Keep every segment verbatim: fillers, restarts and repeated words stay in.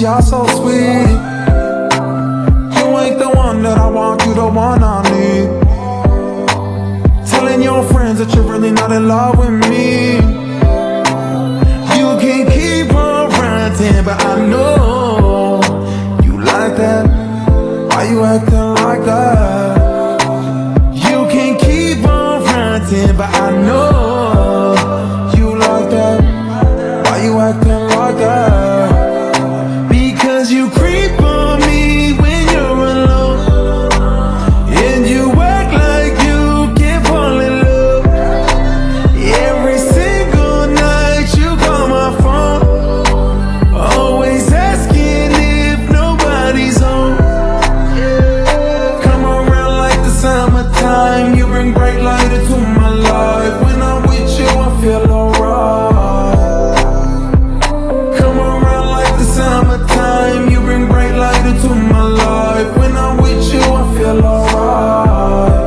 you're so sweet. You ain't the one that I want, you the one I need. Telling your friends that you're really not in love with me. You can keep on ranting, but I know you like that. Why you acting like that? You can keep on ranting, but I know you like that. Why you acting like that? Because you creep on me when you're alone, and you act like you can't fall in love. Every single night you call my phone, always asking if nobody's home. Come around like the summertime, you bring bright light into my life. When I'm with you I feel alright. Come around like the summertime, you bring bright light into my life. When I'm with you I feel alright.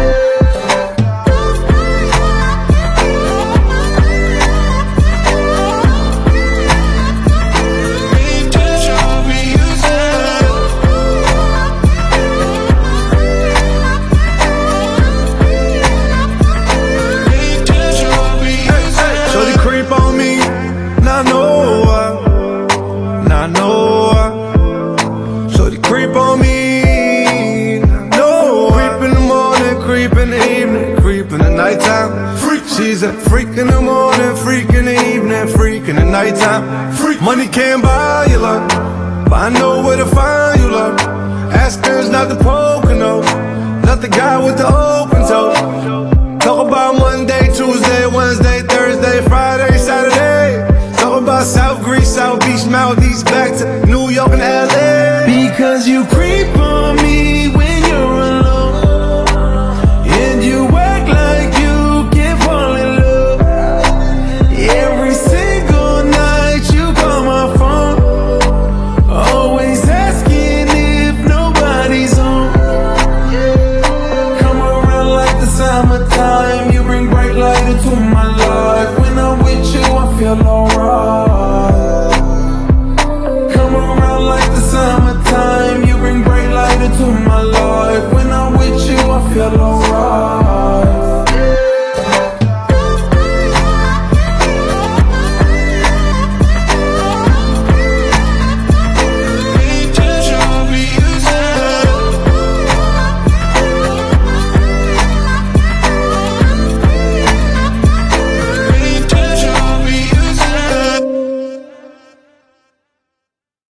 Creep on me, no. Creep in the morning, creep in the evening, creep in the nighttime. Freak. She's a freak in the morning, freak in the evening, freak in the nighttime. Freak. Money can't buy you love, but I know where to find you love. Ask her, it's not the Pocono, not the guy with the open toe. Talk about Monday, Tuesday, Wednesday, Thursday, Friday, Saturday. Talk about South Greece, South Beach, Maldives, back to New York and L A. Because you creep on me